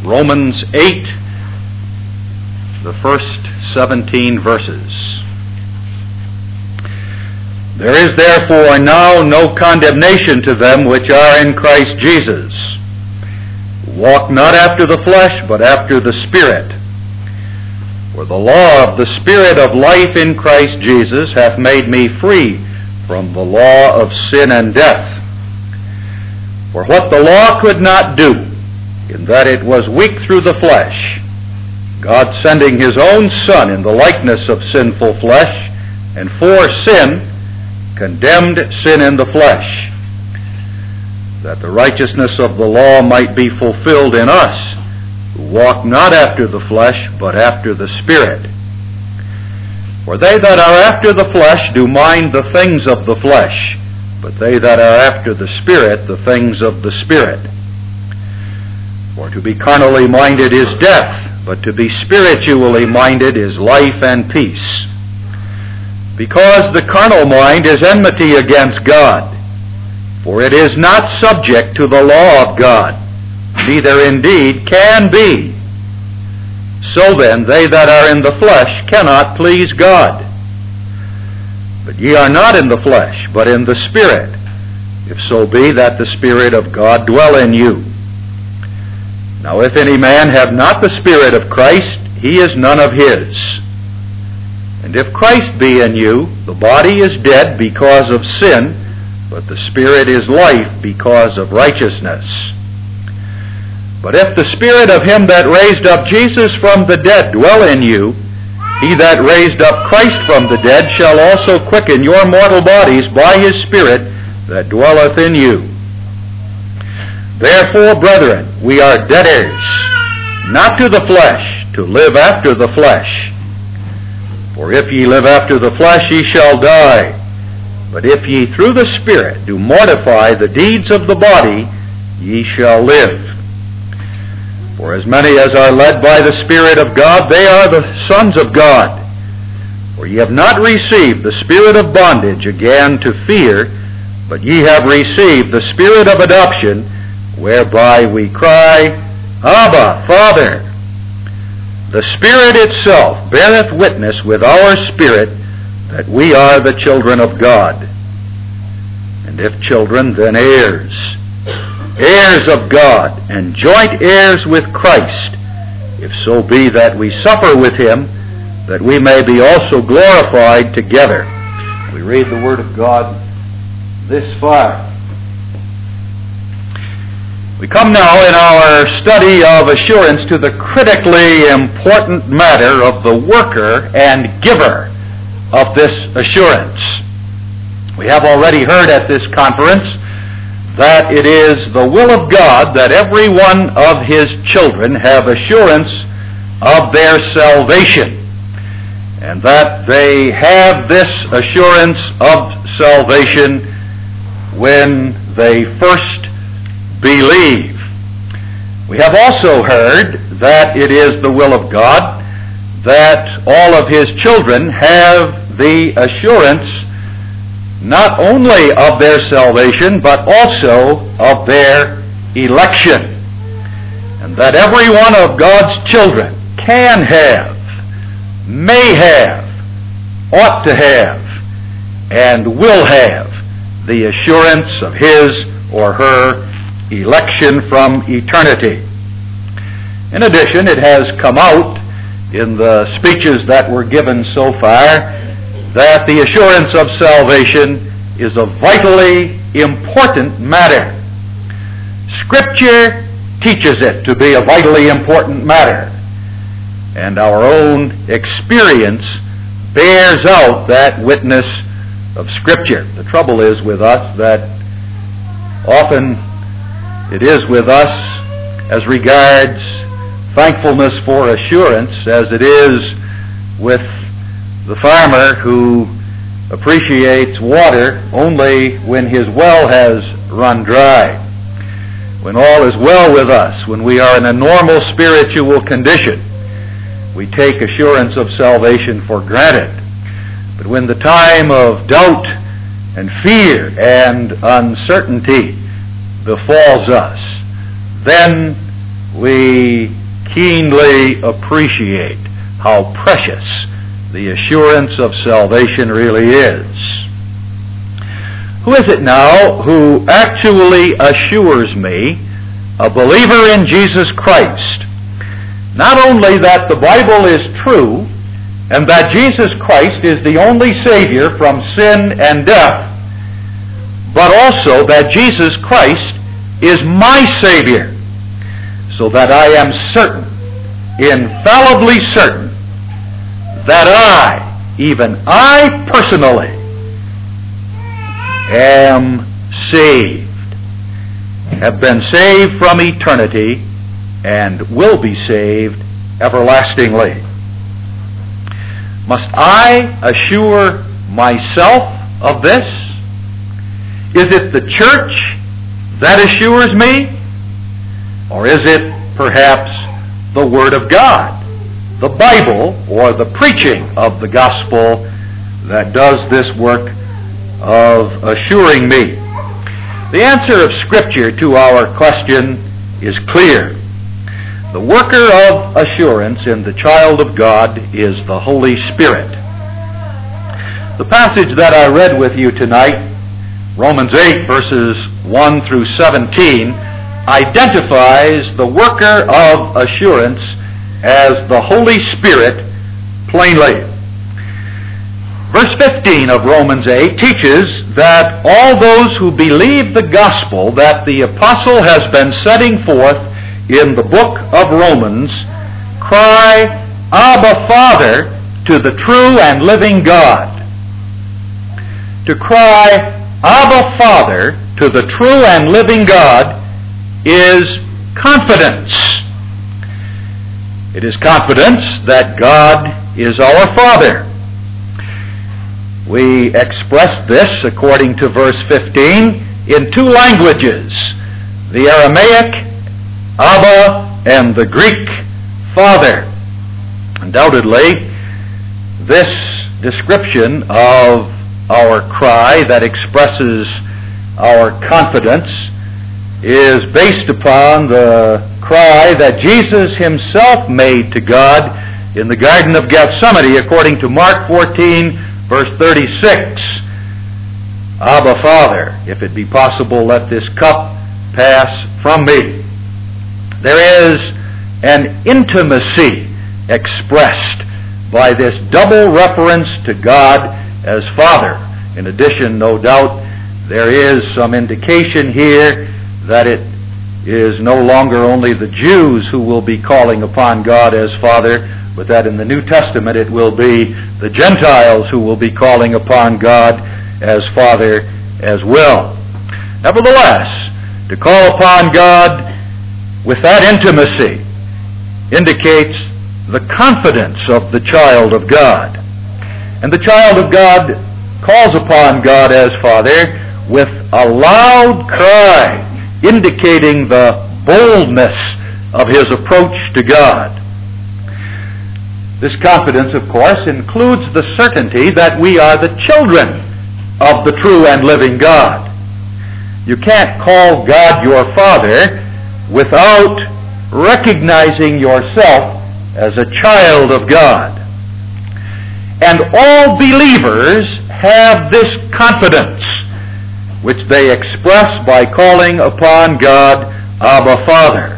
Romans 8, the first 17 verses. There is therefore now no condemnation to them which are in Christ Jesus, who walk not after the flesh, but after the Spirit. For the law of the Spirit of life in Christ Jesus hath made me free from the law of sin and death. For what the law could not do, in that it was weak through the flesh, God sending his own Son in the likeness of sinful flesh, and for sin, condemned sin in the flesh, that the righteousness of the law might be fulfilled in us, who walk not after the flesh, but after the Spirit. For they that are after the flesh do mind the things of the flesh, but they that are after the Spirit, the things of the Spirit. For to be carnally minded is death, but to be spiritually minded is life and peace. Because the carnal mind is enmity against God, for it is not subject to the law of God, neither indeed can be. So then, they that are in the flesh cannot please God. But ye are not in the flesh, but in the Spirit, if so be that the Spirit of God dwell in you. Now if any man have not the Spirit of Christ, he is none of his. And if Christ be in you, the body is dead because of sin, but the Spirit is life because of righteousness. But if the Spirit of him that raised up Jesus from the dead dwell in you, he that raised up Christ from the dead shall also quicken your mortal bodies by his Spirit that dwelleth in you. Therefore, brethren, we are debtors, not to the flesh, to live after the flesh. For if ye live after the flesh, ye shall die. But if ye through the Spirit do mortify the deeds of the body, ye shall live. For as many as are led by the Spirit of God, they are the sons of God. For ye have not received the spirit of bondage again to fear, but ye have received the Spirit of adoption, whereby we cry, Abba, Father. The Spirit itself beareth witness with our spirit that we are the children of God. And if children, then heirs, heirs of God, and joint heirs with Christ, if so be that we suffer with him, that we may be also glorified together. We read the Word of God this far. We come now in our study of assurance to the critically important matter of the worker and giver of this assurance. We have already heard at this conference that it is the will of God that every one of his children have assurance of their salvation, and that they have this assurance of salvation when they first believe. We have also heard that it is the will of God that all of his children have the assurance not only of their salvation, but also of their election. And that every one of God's children can have, may have, ought to have, and will have the assurance of his or her election from eternity. In addition, it has come out in the speeches that were given so far that the assurance of salvation is a vitally important matter. Scripture teaches it to be a vitally important matter, and our own experience bears out that witness of Scripture. The trouble is with us that often it is with us as regards thankfulness for assurance as it is with the farmer who appreciates water only when his well has run dry. When all is well with us, when we are in a normal spiritual condition, we take assurance of salvation for granted. But when the time of doubt and fear and uncertainty befalls us, then we keenly appreciate how precious the assurance of salvation really is. Who is it now who actually assures me, a believer in Jesus Christ, not only that the Bible is true and that Jesus Christ is the only Savior from sin and death, but also that Jesus Christ is my Savior, so that I am certain, infallibly certain, that I, even I personally, am saved, have been saved from eternity, and will be saved everlastingly. Must I assure myself of this? Is it the church that assures me? Or is it perhaps the Word of God, the Bible, or the preaching of the gospel that does this work of assuring me? The answer of Scripture to our question is clear. The worker of assurance in the child of God is the Holy Spirit. The passage that I read with you tonight, Romans 8, verses 1 through 17, identifies the worker of assurance as the Holy Spirit plainly. Verse 15 of Romans 8 teaches that all those who believe the gospel that the apostle has been setting forth in the book of Romans cry, Abba, Father, to the true and living God. To cry, Abba, Father, to the true and living God is confidence. It is confidence that God is our Father. We express this, according to verse 15, in two languages, the Aramaic, Abba, and the Greek, Father. Undoubtedly, this description of our cry that expresses our confidence is based upon the cry that Jesus himself made to God in the Garden of Gethsemane, according to Mark 14, verse 36. Abba, Father, if it be possible, let this cup pass from me. There is an intimacy expressed by this double reference to God as Father. In addition, no doubt, there is some indication here that it is no longer only the Jews who will be calling upon God as Father, but that in the New Testament it will be the Gentiles who will be calling upon God as Father as well. Nevertheless, to call upon God with that intimacy indicates the confidence of the child of God. And the child of God calls upon God as Father with a loud cry, indicating the boldness of his approach to God. This confidence, of course, includes the certainty that we are the children of the true and living God. You can't call God your Father without recognizing yourself as a child of God. And all believers have this confidence, which they express by calling upon God, Abba, Father.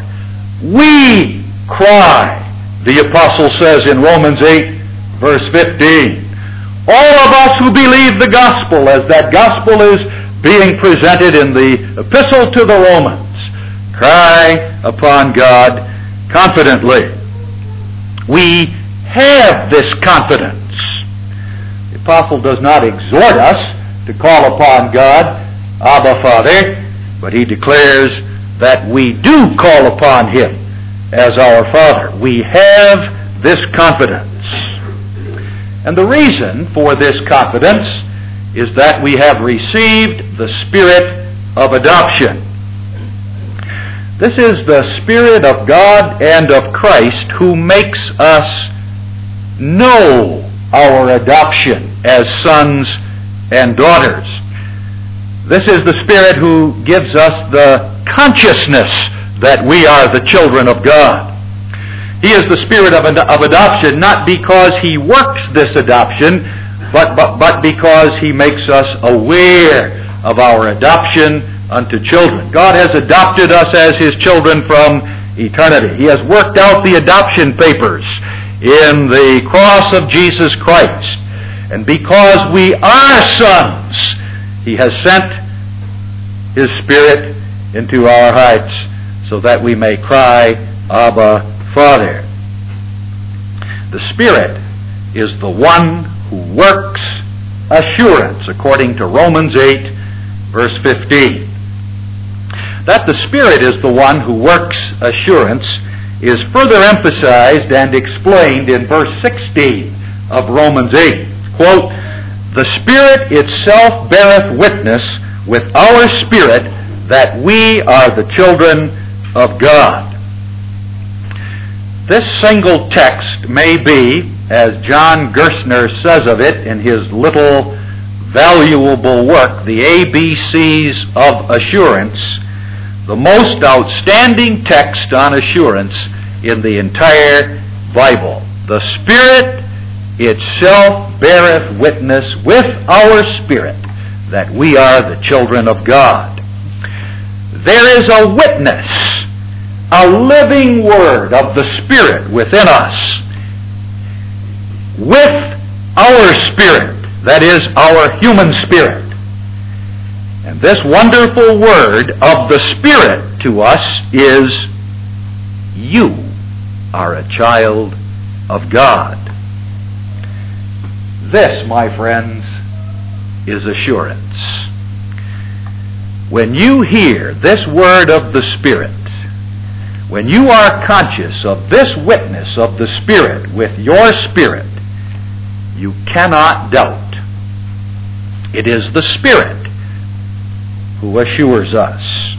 We cry, the apostle says in Romans 8, verse 15. All of us who believe the gospel, as that gospel is being presented in the epistle to the Romans, cry upon God confidently. We have this confidence. The apostle does not exhort us to call upon God, Abba, Father, but he declares that we do call upon him as our Father. We have this confidence. And the reason for this confidence is that we have received the Spirit of adoption. This is the Spirit of God and of Christ who makes us know our adoption as sons and daughters. This is the Spirit who gives us the consciousness that we are the children of God. He is the Spirit of adoption, not because He works this adoption, but because He makes us aware of our adoption unto children. God has adopted us as His children from eternity. He has worked out the adoption papers in the cross of Jesus Christ. And because we are sons, He has sent His Spirit into our hearts so that we may cry, Abba, Father. The Spirit is the one who works assurance, according to Romans 8, verse 15. That the Spirit is the one who works assurance is further emphasized and explained in verse 16 of Romans 8. Quote, "The Spirit itself beareth witness with our spirit that we are the children of God." This single text may be, as John Gerstner says of it in his little valuable work, The ABCs of Assurance, the most outstanding text on assurance in the entire Bible. The Spirit itself beareth witness with our spirit that we are the children of God. There is a witness, a living word of the Spirit within us, with our spirit, that is, our human spirit. And this wonderful word of the Spirit to us is, you are a child of God. This, my friends, is assurance. When you hear this word of the Spirit, when you are conscious of this witness of the Spirit with your spirit, you cannot doubt. It is the Spirit who assures us.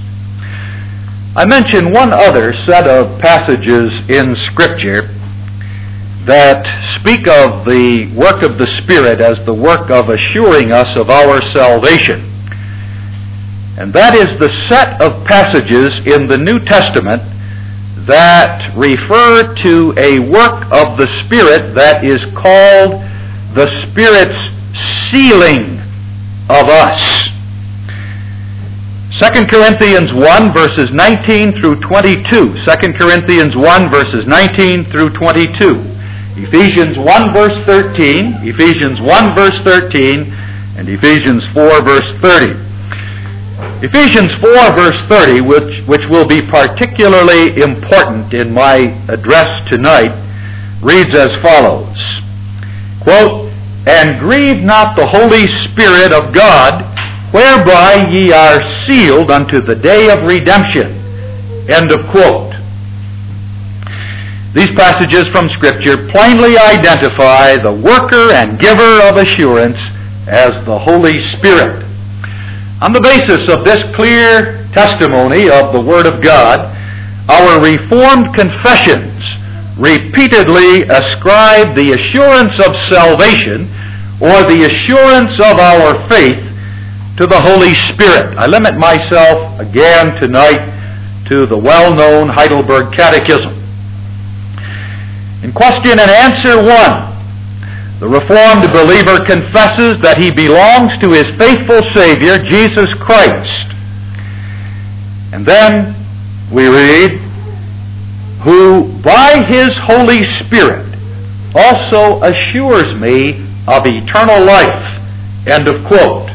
I mention one other set of passages in Scripture that speak of the work of the Spirit as the work of assuring us of our salvation. And that is the set of passages in the New Testament that refer to a work of the Spirit that is called the Spirit's sealing of us. 2 Corinthians 1 verses 19 through 22. 2 Corinthians 1 verses 19 through 22. Ephesians 1 verse 13. Ephesians 1 verse 13. And Ephesians 4 verse 30. Ephesians 4 verse 30, which will be particularly important in my address tonight, reads as follows. Quote, "And grieve not the Holy Spirit of God, whereby ye are sealed unto the day of redemption." End of quote. These passages from Scripture plainly identify the worker and giver of assurance as the Holy Spirit. On the basis of this clear testimony of the Word of God, our Reformed confessions repeatedly ascribe the assurance of salvation or the assurance of our faith to the Holy Spirit. I limit myself again tonight to the well-known Heidelberg Catechism. In question and answer 1, the Reformed believer confesses that he belongs to his faithful Savior, Jesus Christ. And then we read, who by His Holy Spirit also assures me of eternal life. End of quote.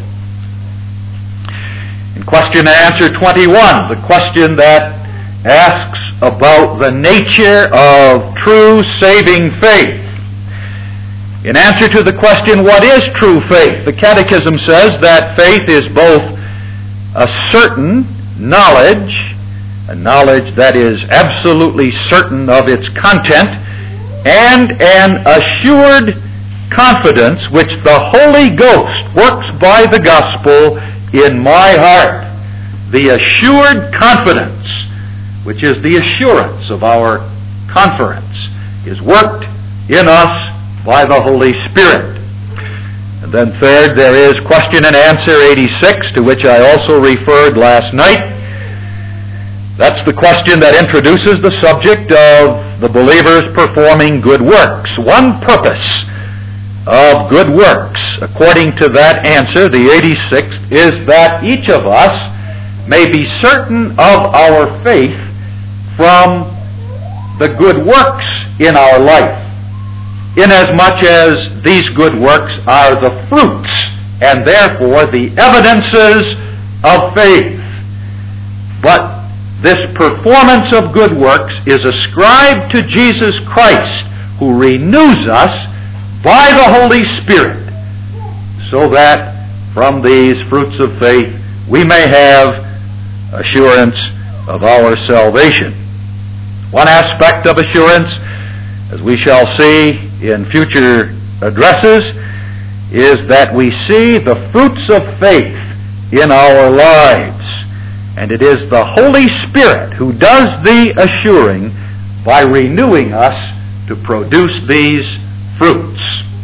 In question and answer 21, the question that asks about the nature of true saving faith. In answer to the question, what is true faith? The Catechism says that faith is both a certain knowledge, a knowledge that is absolutely certain of its content, and an assured confidence which the Holy Ghost works by the gospel in my heart. The assured confidence, which is the assurance of our conference, is worked in us by the Holy Spirit. And then third, there is question and answer 86, to which I also referred last night. That's the question that introduces the subject of the believers performing good works. One purpose of good works, according to that answer, the 86th, is that each of us may be certain of our faith from the good works in our life, inasmuch as these good works are the fruits and therefore the evidences of faith. But this performance of good works is ascribed to Jesus Christ, who renews us by the Holy Spirit, so that from these fruits of faith we may have assurance of our salvation. One aspect of assurance, as we shall see in future addresses, is that we see the fruits of faith in our lives. And it is the Holy Spirit who does the assuring by renewing us to produce these fruits.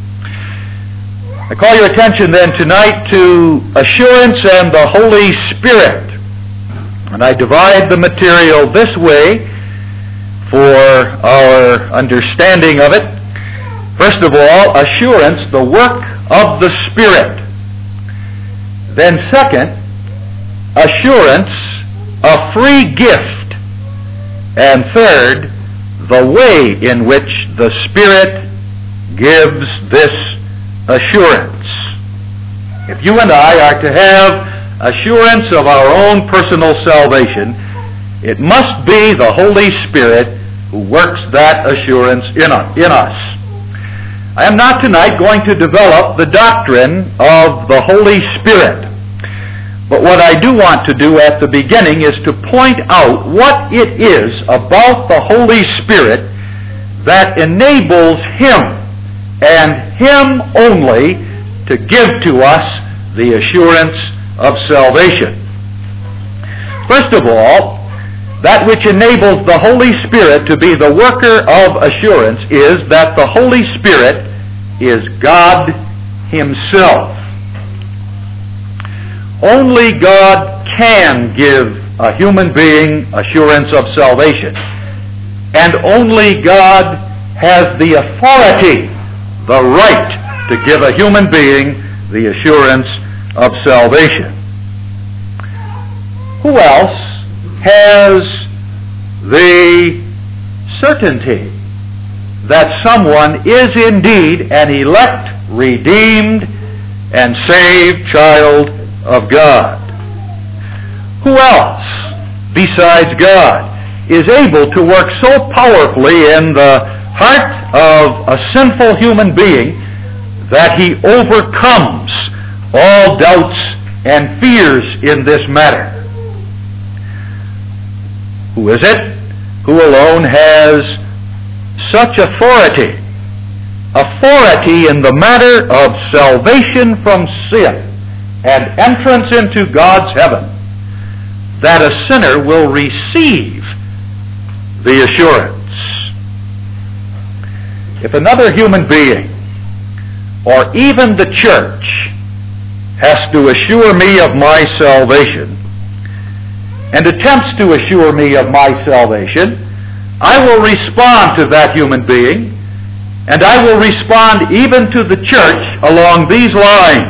I call your attention then tonight to assurance and the Holy Spirit. And I divide the material this way for our understanding of it. First of all, assurance, the work of the Spirit. Then second, assurance, a free gift. And third, the way in which the Spirit gives this assurance. If you and I are to have assurance of our own personal salvation, it must be the Holy Spirit who works that assurance in us. I am not tonight going to develop the doctrine of the Holy Spirit. But what I do want to do at the beginning is to point out what it is about the Holy Spirit that enables Him and Him only to give to us the assurance of salvation. First of all, that which enables the Holy Spirit to be the worker of assurance is that the Holy Spirit is God Himself. Only God can give a human being assurance of salvation. And only God has the authority, the right, to give a human being the assurance of salvation. Who else has the certainty that someone is indeed an elect, redeemed, and saved child of God? Who else besides God is able to work so powerfully in the heart of a sinful human being that he overcomes all doubts and fears in this matter? Who is it who alone has such authority? Authority in the matter of salvation from sin and entrance into God's heaven, that a sinner will receive the assurance. If another human being, or even the church, has to assure me of my salvation, and attempts to assure me of my salvation, I will respond to that human being, and I will respond even to the church along these lines.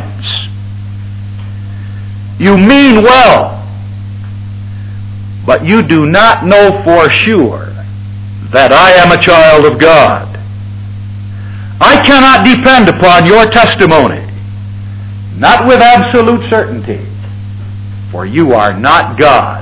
You mean well, but you do not know for sure that I am a child of God. I cannot depend upon your testimony, not with absolute certainty, for you are not God.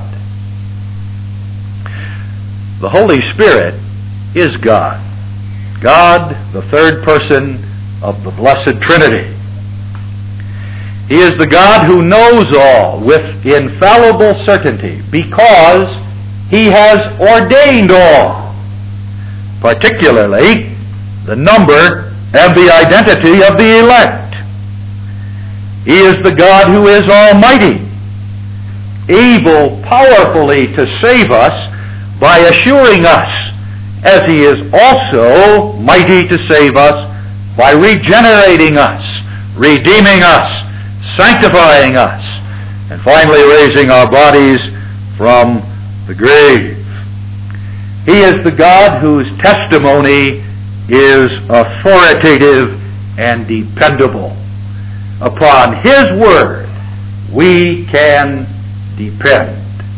The Holy Spirit is God. God, the third person of the Blessed Trinity. He is the God who knows all with infallible certainty because He has ordained all, particularly the number and the identity of the elect. He is the God who is almighty, able powerfully to save us by assuring us, as He is also mighty to save us by regenerating us, redeeming us, sanctifying us, and finally raising our bodies from the grave. He is the God whose testimony is authoritative and dependable. Upon His word we can depend.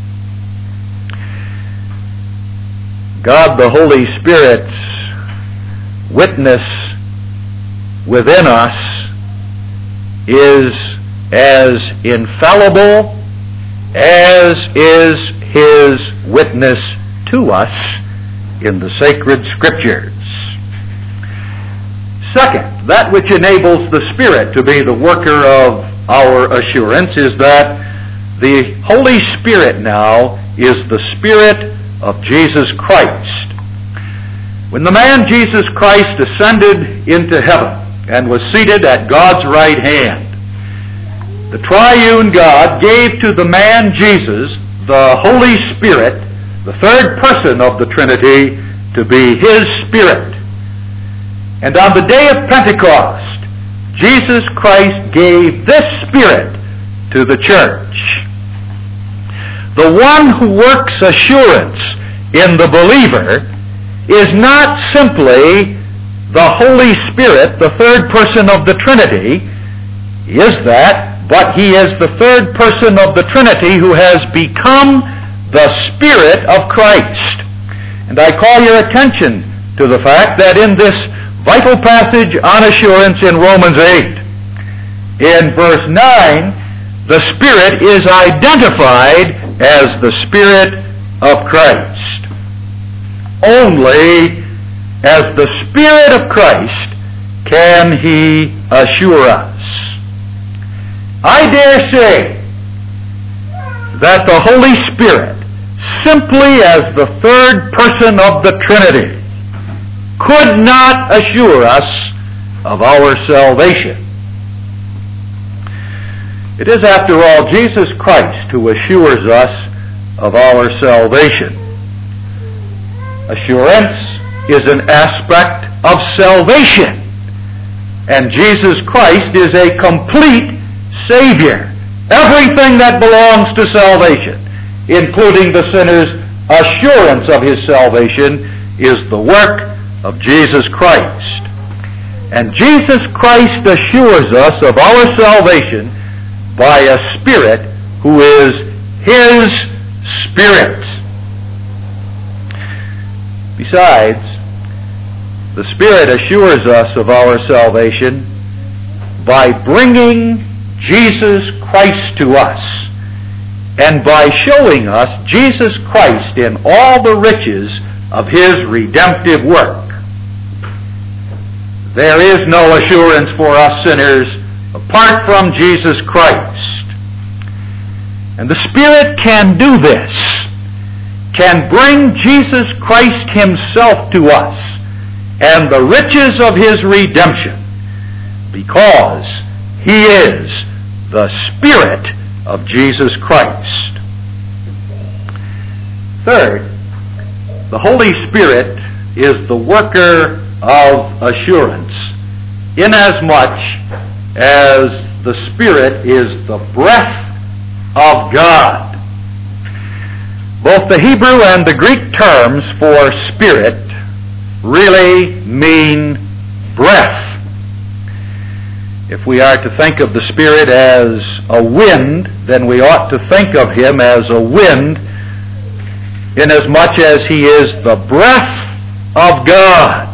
God the Holy Spirit's witness within us is as infallible as is His witness to us in the sacred Scriptures. Second, that which enables the Spirit to be the worker of our assurance is that the Holy Spirit now is the Spirit of Jesus Christ. When the man Jesus Christ ascended into heaven and was seated at God's right hand, the triune God gave to the man Jesus the Holy Spirit, the third person of the Trinity, to be His Spirit. And on the day of Pentecost, Jesus Christ gave this Spirit to the church. The one who works assurance in the believer is not simply the Holy Spirit, the third person of the Trinity. He is that, but He is the third person of the Trinity who has become the Spirit of Christ. And I call your attention to the fact that in this vital passage on assurance in Romans 8, in verse 9, the Spirit is identified as the Spirit of Christ. Only as the Spirit of Christ can He assure us. I dare say that the Holy Spirit, simply as the third person of the Trinity, could not assure us of our salvation. It is, after all, Jesus Christ who assures us of our salvation. Assurance is an aspect of salvation, and Jesus Christ is a complete Savior. Everything that belongs to salvation, including the sinner's assurance of his salvation, is the work of Jesus Christ. And Jesus Christ assures us of our salvation by a Spirit who is His Spirit. Besides, the Spirit assures us of our salvation by bringing Jesus Christ to us and by showing us Jesus Christ in all the riches of His redemptive work. There is no assurance for us sinners apart from Jesus Christ. And the Spirit can do this, can bring Jesus Christ Himself to us and the riches of His redemption, because He is the Spirit of Jesus Christ. Third, the Holy Spirit is the worker of assurance, inasmuch as the Spirit is the breath of God. Both the Hebrew and the Greek terms for Spirit really mean breath. If we are to think of the Spirit as a wind, then we ought to think of Him as a wind, inasmuch as He is the breath of God.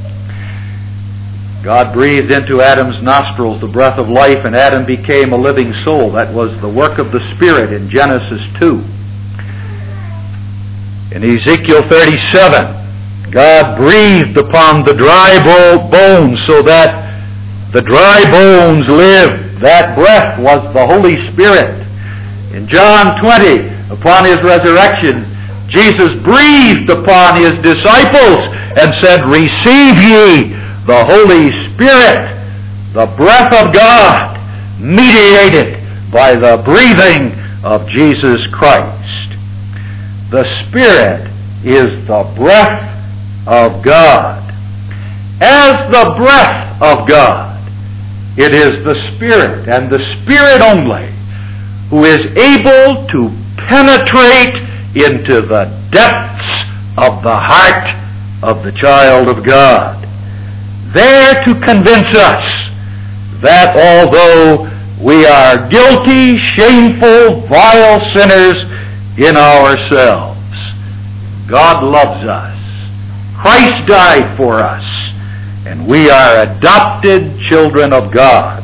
God breathed into Adam's nostrils the breath of life, and Adam became a living soul. That was the work of the Spirit in Genesis 2. In Ezekiel 37, God breathed upon the dry bones so that the dry bones lived. That breath was the Holy Spirit. In John 20, upon His resurrection, Jesus breathed upon His disciples and said, "Receive ye the Holy Spirit," the breath of God, mediated by the breathing of Jesus Christ. The Spirit is the breath of God. As the breath of God, it is the Spirit, and the Spirit only, who is able to penetrate into the depths of the heart of the child of God, there to convince us that although we are guilty, shameful, vile sinners in ourselves, God loves us. Christ died for us, and we are adopted children of God.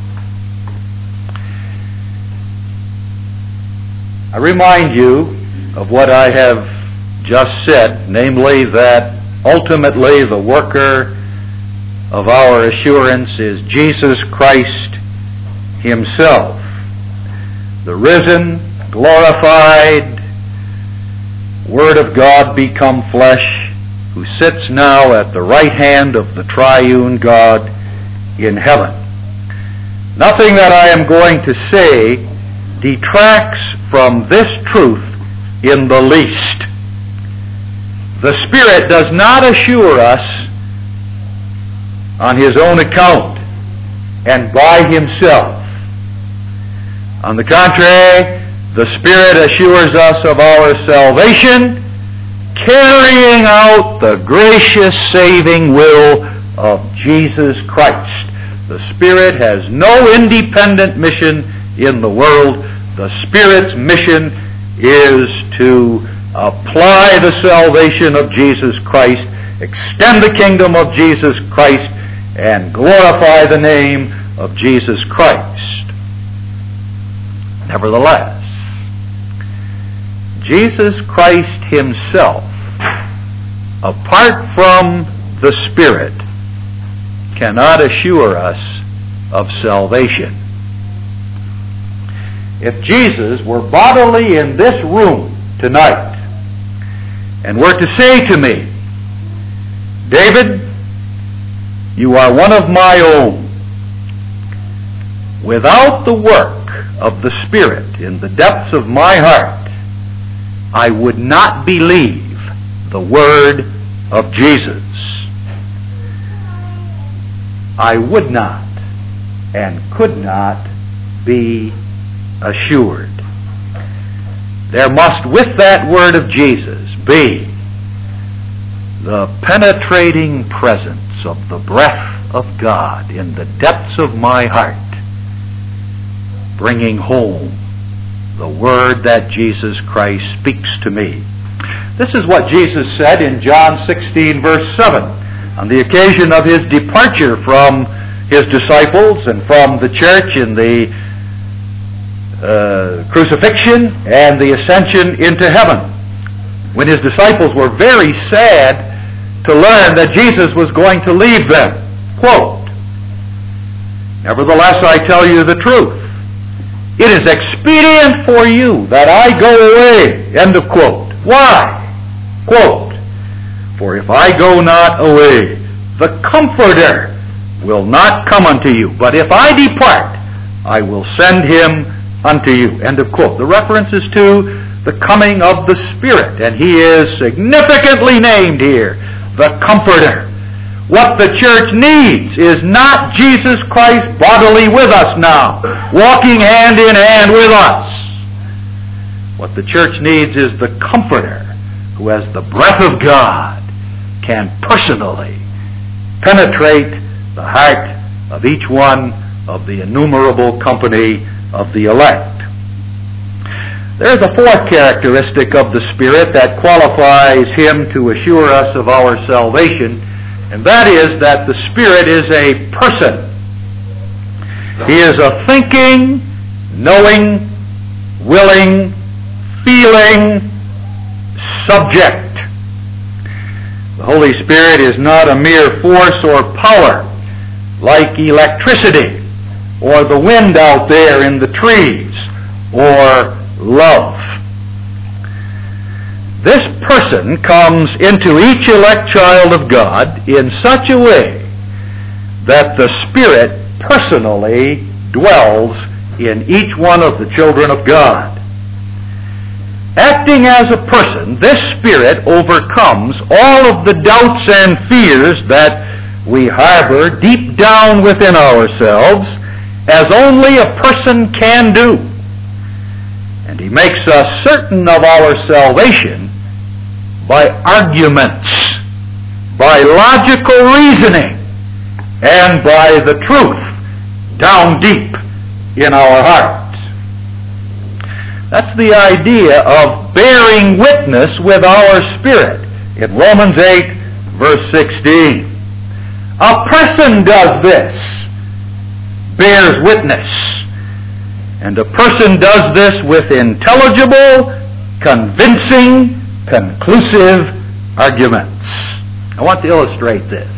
I remind you of what I have just said, namely that ultimately the worker of our assurance is Jesus Christ Himself, the risen, glorified Word of God become flesh, who sits now at the right hand of the triune God in heaven. Nothing that I am going to say detracts from this truth in the least. The Spirit does not assure us on His own account and by Himself. On the contrary, the Spirit assures us of our salvation, carrying out the gracious saving will of Jesus Christ. The Spirit has no independent mission in the world. The Spirit's mission is to apply the salvation of Jesus Christ, extend the kingdom of Jesus Christ, and glorify the name of Jesus Christ. Nevertheless, Jesus Christ Himself, apart from the Spirit, cannot assure us of salvation. If Jesus were bodily in this room tonight and were to say to me, David, you are one of my own, without the work of the Spirit in the depths of my heart, I would not believe the word of Jesus. I would not and could not be assured. There must, with that word of Jesus, be the penetrating presence of the breath of God in the depths of my heart, bringing home the word that Jesus Christ speaks to me. This is what Jesus said in John 16, verse 7, on the occasion of His departure from His disciples and from the church in the crucifixion and the ascension into heaven, when His disciples were very sad to learn that Jesus was going to leave them. Quote, "Nevertheless, I tell you the truth. It is expedient for you that I go away." End of quote. Why? Quote, "For if I go not away, the Comforter will not come unto you. But if I depart, I will send Him unto you." End of quote. The reference is to the coming of the Spirit, and He is significantly named here, the Comforter. What the church needs is not Jesus Christ bodily with us now, walking hand in hand with us. What the church needs is the Comforter, who as the breath of God can personally penetrate the heart of each one of the innumerable company of the elect. There's a fourth characteristic of the Spirit that qualifies Him to assure us of our salvation, and that is that the Spirit is a person. He is a thinking, knowing, willing, feeling subject. The Holy Spirit is not a mere force or power like electricity or the wind out there in the trees or love. This person comes into each elect child of God in such a way that the Spirit personally dwells in each one of the children of God. Acting as a person, this Spirit overcomes all of the doubts and fears that we harbor deep down within ourselves, as only a person can do. And he makes us certain of our salvation by arguments, by logical reasoning, and by the truth down deep in our heart. That's the idea of bearing witness with our spirit in Romans 8, verse 16. A person does this, bears witness. And a person does this with intelligible, convincing, conclusive arguments. I want to illustrate this.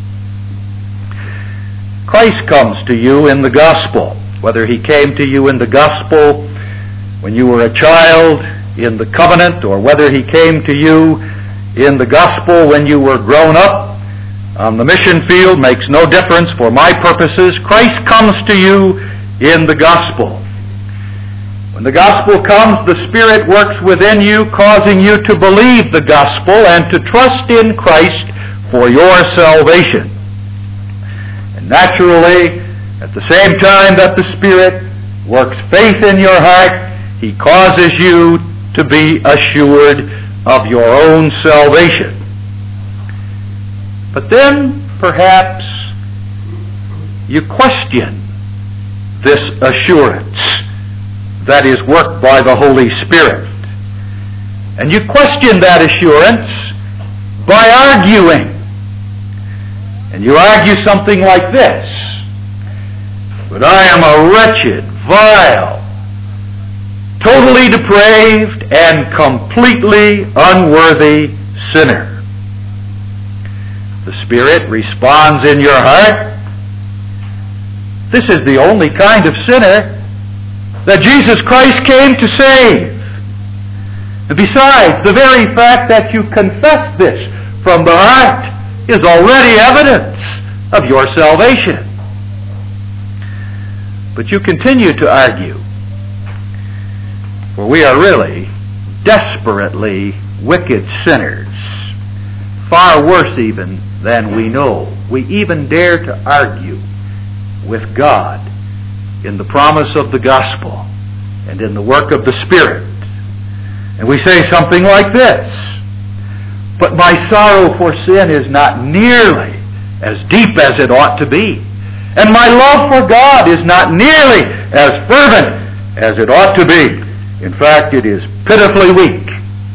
Christ comes to you in the gospel. Whether he came to you in the gospel when you were a child in the covenant, or whether he came to you in the gospel when you were grown up on the mission field, makes no difference for my purposes. Christ comes to you in the gospel. When the gospel comes, the Spirit works within you, causing you to believe the gospel and to trust in Christ for your salvation. And naturally, at the same time that the Spirit works faith in your heart, he causes you to be assured of your own salvation. But then, perhaps, you question this assurance that is worked by the Holy Spirit. And you question that assurance by arguing. And you argue something like this: but I am a wretched, vile, totally depraved, and completely unworthy sinner. The Spirit responds in your heart: this is the only kind of sinner that Jesus Christ came to save. And besides, the very fact that you confess this from the heart is already evidence of your salvation. But you continue to argue, for we are really desperately wicked sinners, far worse even than we know. We even dare to argue with God in the promise of the gospel and in the work of the Spirit. And we say something like this: but my sorrow for sin is not nearly as deep as it ought to be, and my love for God is not nearly as fervent as it ought to be. In fact, it is pitifully weak.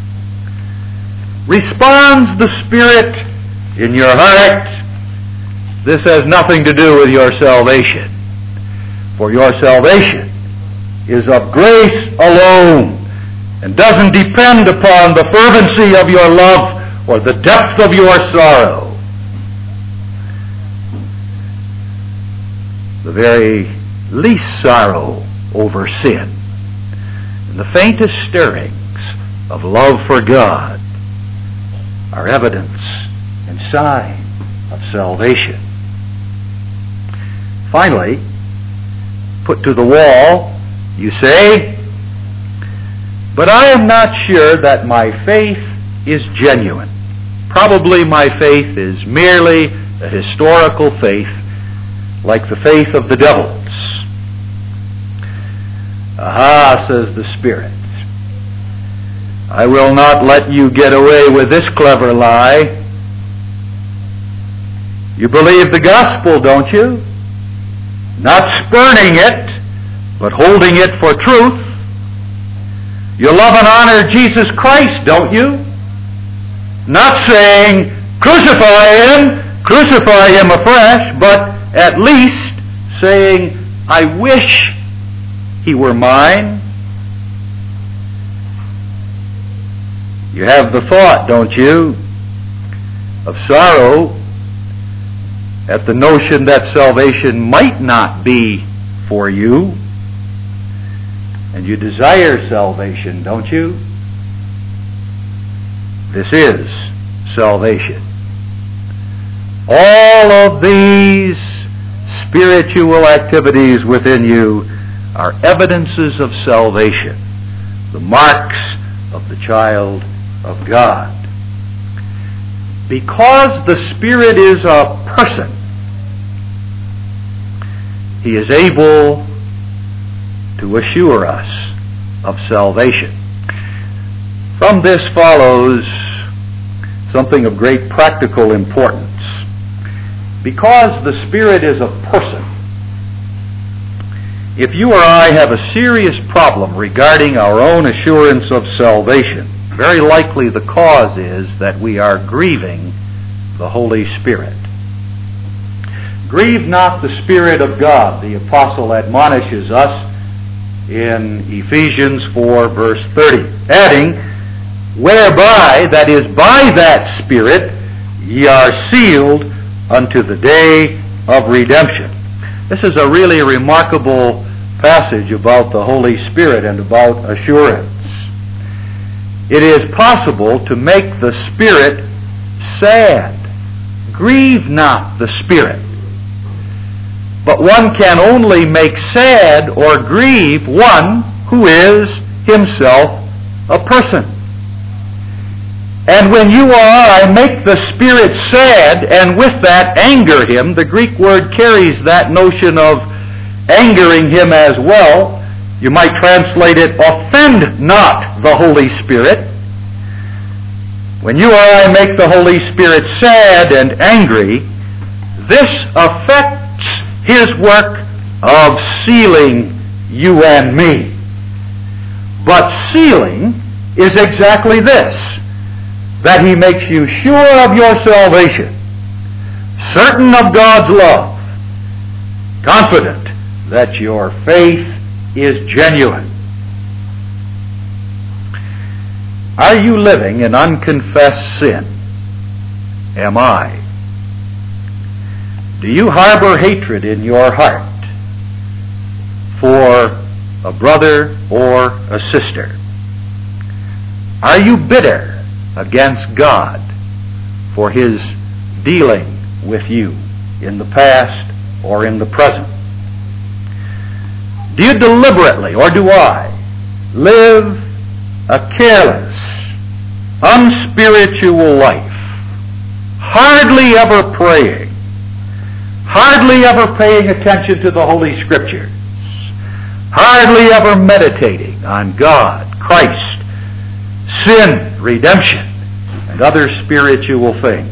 Responds the Spirit in your heart: this has nothing to do with your salvation. For your salvation is of grace alone, and doesn't depend upon the fervency of your love or the depth of your sorrow. The very least sorrow over sin and the faintest stirrings of love for God are evidence and sign of salvation. Finally, put to the wall, you say, but I am not sure that my faith is genuine. Probably my faith is merely a historical faith, like the faith of the devils. Aha, says the Spirit, I will not let you get away with this clever lie. You believe the gospel, don't you? Not spurning it, but holding it for truth. You love and honor Jesus Christ, don't you? Not saying, crucify him afresh, but at least saying, I wish he were mine. You have the thought, don't you, of sorrow at the notion that salvation might not be for you. And you desire salvation, don't you? This is salvation. All of these spiritual activities within you are evidences of salvation, the marks of the child of God. Because the Spirit is a person, He is able to assure us of salvation. From this follows something of great practical importance. Because the Spirit is a person, if you or I have a serious problem regarding our own assurance of salvation, very likely the cause is that we are grieving the Holy Spirit. Grieve not the Spirit of God, the apostle admonishes us in Ephesians 4, verse 30, adding, whereby, that is, by that Spirit, ye are sealed unto the day of redemption. This is a really remarkable passage about the Holy Spirit and about assurance. It is possible to make the Spirit sad. Grieve not the Spirit. But one can only make sad or grieve one who is himself a person. And when you or I make the Spirit sad and with that anger him, the Greek word carries that notion of angering him as well. You might translate it, offend not the Holy Spirit. When you or I make the Holy Spirit sad and angry, this affects his work of sealing you and me. But sealing is exactly this, that he makes you sure of your salvation, certain of God's love, confident that your faith is genuine. Are you living in unconfessed sin? Am I? Do you harbor hatred in your heart for a brother or a sister? Are you bitter against God for his dealing with you in the past or in the present? Do you deliberately, or do I, live a careless, unspiritual life, hardly ever praying, hardly ever paying attention to the Holy Scriptures, hardly ever meditating on God, Christ, sin, redemption, and other spiritual things?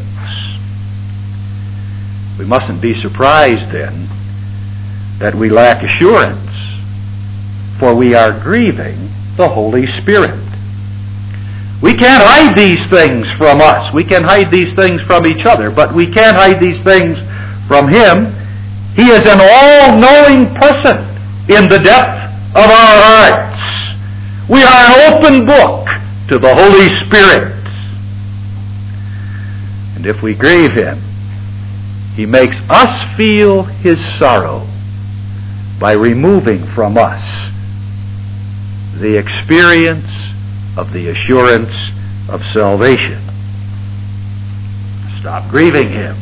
We mustn't be surprised then that we lack assurance, for we are grieving the Holy Spirit. We can't hide these things from us. We can hide these things from each other, but we can't hide these things from Him. He is an all-knowing person in the depth of our hearts. We are an open book to the Holy Spirit. And if we grieve Him, He makes us feel His sorrow by removing from us the experience of the assurance of salvation. Stop grieving Him.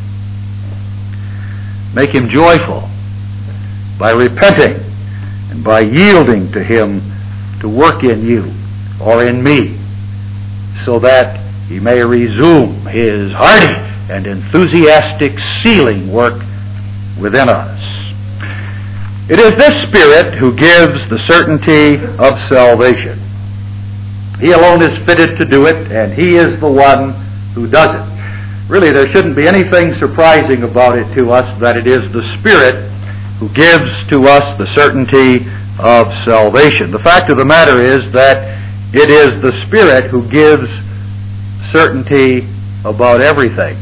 Make Him joyful by repenting and by yielding to Him to work in you or in me, so that He may resume His hearty and enthusiastic sealing work within us. It is this Spirit who gives the certainty of salvation. He alone is fitted to do it, and He is the one who does it. Really, there shouldn't be anything surprising about it to us that it is the Spirit who gives to us the certainty of salvation. The fact of the matter is that it is the Spirit who gives certainty about everything.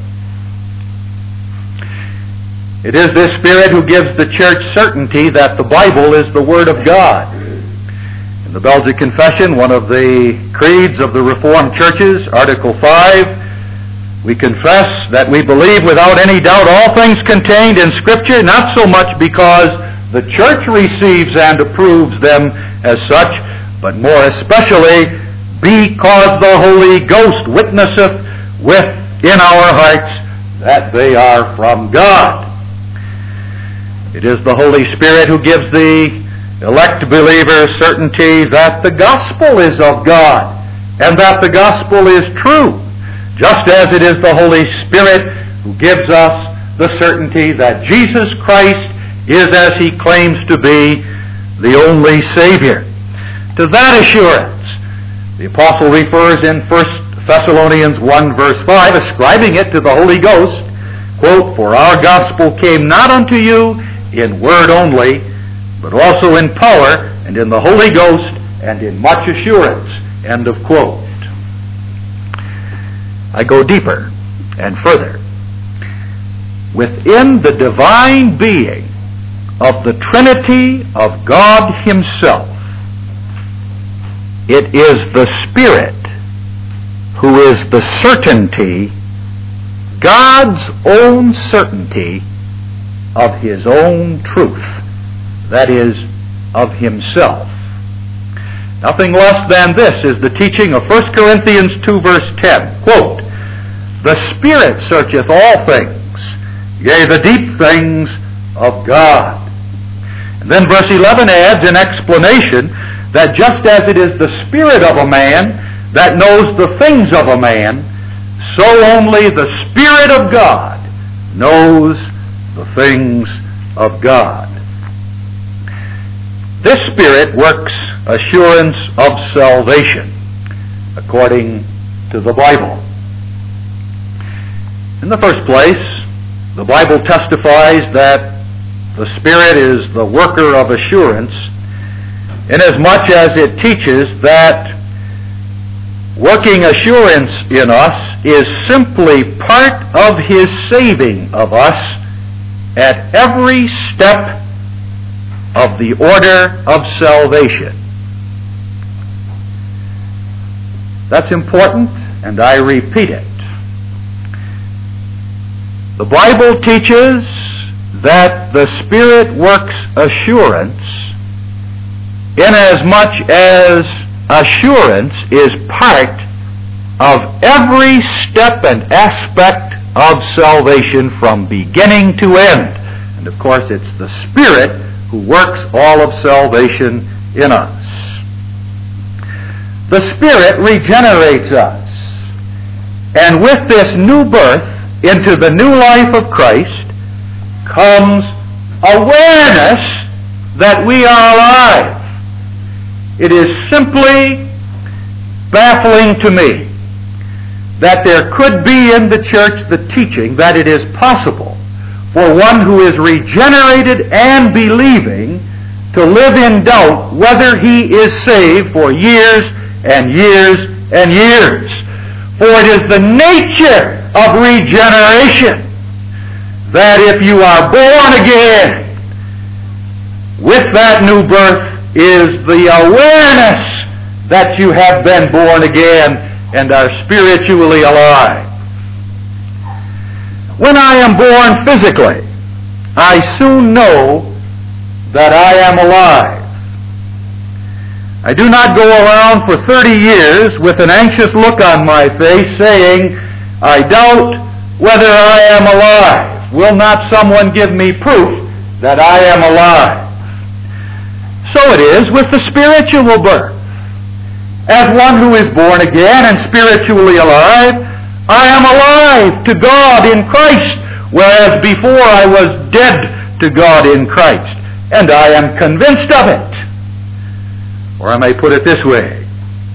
It is this Spirit who gives the church certainty that the Bible is the Word of God. In the Belgic Confession, one of the creeds of the Reformed churches, Article 5, we confess that we believe without any doubt all things contained in Scripture, not so much because the church receives and approves them as such, but more especially because the Holy Ghost witnesseth within our hearts that they are from God. It is the Holy Spirit who gives the elect believer certainty that the gospel is of God and that the gospel is true, just as it is the Holy Spirit who gives us the certainty that Jesus Christ is, as He claims to be, the only Savior. to that assurance. The apostle refers in 1 Thessalonians 1 verse 5, ascribing it to the Holy Ghost, quote, "For our gospel came not unto you in word only, but also in power and in the Holy Ghost and in much assurance," end of quote. I go deeper and further. Within the divine being of the Trinity of God Himself, it is the Spirit who is the certainty, God's own certainty of His own truth, that is, of Himself. Nothing less than this is the teaching of 1 Corinthians 2 verse 10. Quote, "The Spirit searcheth all things, yea, the deep things of God." And then verse 11 adds in explanation that just as it is the spirit of a man that knows the things of a man, so only the Spirit of God knows the things of God. This Spirit works assurance of salvation, according to the Bible. In the first place, the Bible testifies that the Spirit is the worker of assurance, inasmuch as it teaches that working assurance in us is simply part of His saving of us at every step of the order of salvation. That's important, and I repeat it. The Bible teaches that the Spirit works assurance inasmuch as assurance is part of every step and aspect of salvation from beginning to end. And of course, it's the Spirit who works all of salvation in us. The Spirit regenerates us. And with this new birth into the new life of Christ comes awareness that we are alive. It is simply baffling to me that there could be in the church the teaching that it is possible for one who is regenerated and believing to live in doubt whether he is saved for years and years and years. For it is the nature of regeneration that if you are born again, with that new birth is the awareness that you have been born again and are spiritually alive. When I am born physically, I soon know that I am alive. I do not go around for 30 years with an anxious look on my face saying, I doubt whether I am alive. Will not someone give me proof that I am alive? So it is with the spiritual birth. As one who is born again and spiritually alive, I am alive to God in Christ, whereas before I was dead to God in Christ. And I am convinced of it. Or I may put it this way.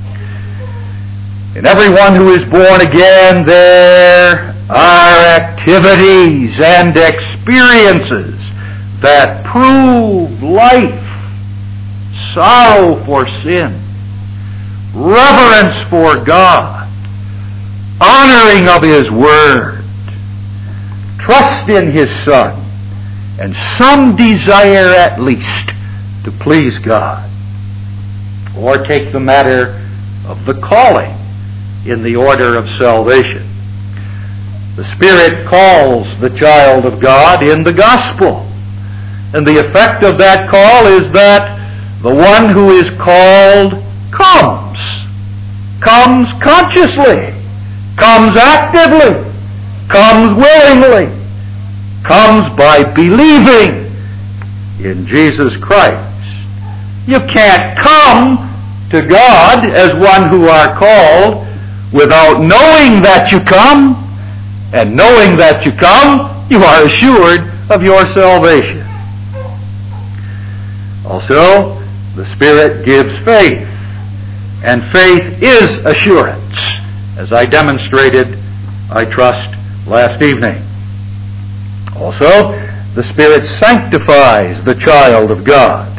In everyone who is born again, there are activities and experiences that prove life, sorrow for sin, reverence for God, honoring of His Word, trust in His Son, and some desire at least to please God. Or take the matter of the calling in the order of salvation. The Spirit calls the child of God in the gospel. And the effect of that call is that the one who is called comes consciously, comes actively, comes willingly, comes by believing in Jesus Christ. You can't come to God as one who are called without knowing that you come, and knowing that you come, you are assured of your salvation. Also, The Spirit gives faith, and faith is assurance, as I demonstrated, I trust, last evening. Also, the Spirit sanctifies the child of God.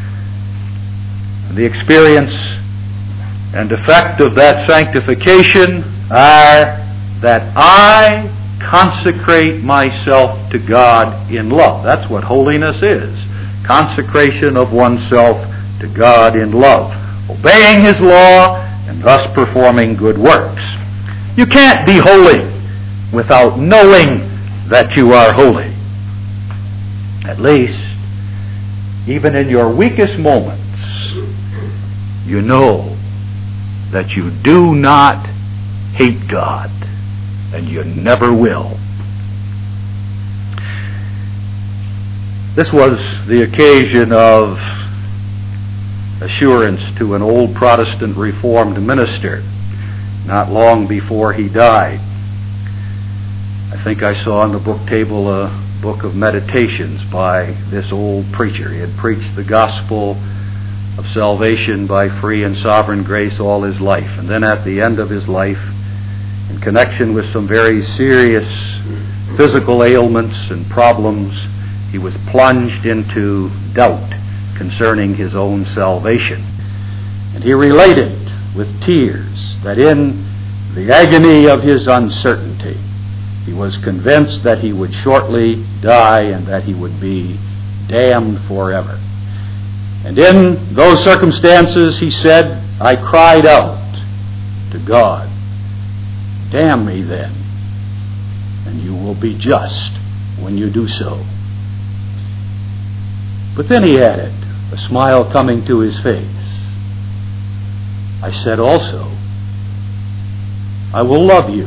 The experience and effect of that sanctification are that I consecrate myself to God in love. That's what holiness is. Consecration of oneself to God in love. Obeying His law and thus performing good works. You can't be holy without knowing that you are holy. At least, even in your weakest moments, you know that you do not hate God, and you never will. This was the occasion of assurance to an old Protestant Reformed minister not long before he died. I think I saw on the book table a book of meditations by this old preacher. He had preached the gospel of salvation by free and sovereign grace all his life. And then at the end of his life, in connection with some very serious physical ailments and problems, he was plunged into doubt concerning his own salvation. And he related with tears that in the agony of his uncertainty, he was convinced that he would shortly die and that he would be damned forever. And in those circumstances, he said, I cried out to God, damn me then, and you will be just when you do so. But then he added, a smile coming to his face, I said also, I will love you